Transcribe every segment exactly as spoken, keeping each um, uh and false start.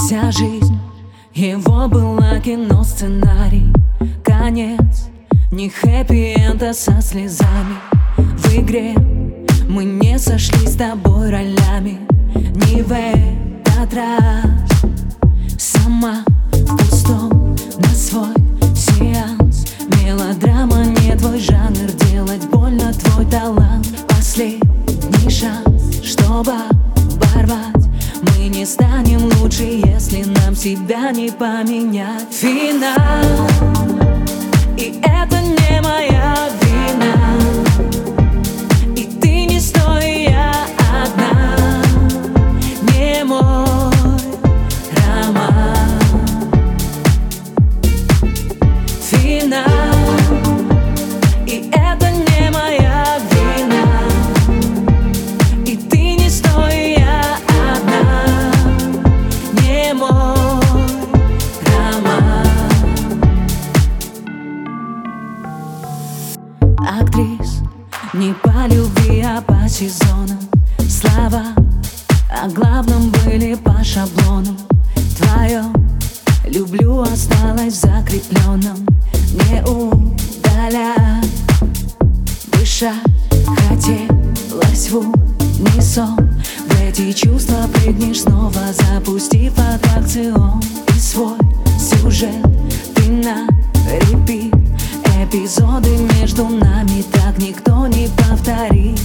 Вся жизнь его была кино-сценарий. Конец не хэппи-энд, а со слезами. В игре мы не сошлись с тобой ролями. Не в этот раз. Сама в пустом на свой сеанс. Мелодрама не твой жанр, делать больно твой талант. Последний шанс, чтобы оборвать. Мы не станем лучше, если нам себя не поменять. Финал, и это не моя вина. И ты не стой, я одна. Не мой роман. Финал, и это не моя вина. И ты не стой, я одна. Не мой роман. Актрис не по любви, а по сезонам. Слова о главном были по шаблону. Твое люблю осталось закрепленным. Не удалять, дышать хотелось в унисон. В эти чувства прыгнешь снова, запустив аттракцион. И свой сюжет ты на репит. Эпизоды между нами так никто не повторит.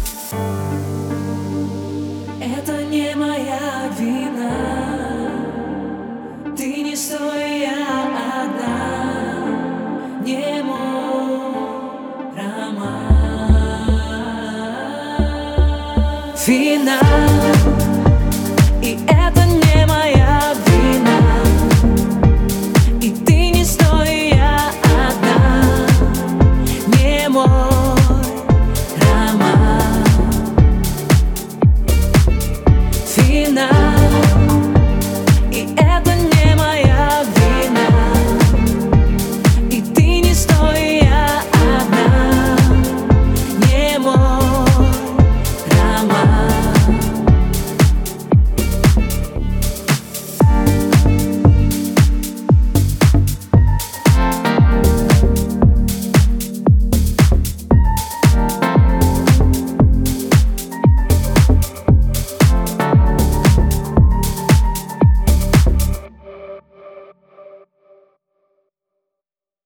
Это не моя вина. Ты не стой, я одна. Не мой роман. Финал, и это не моя вина. И ты не стой, я одна. Не мой роман. Финал, и это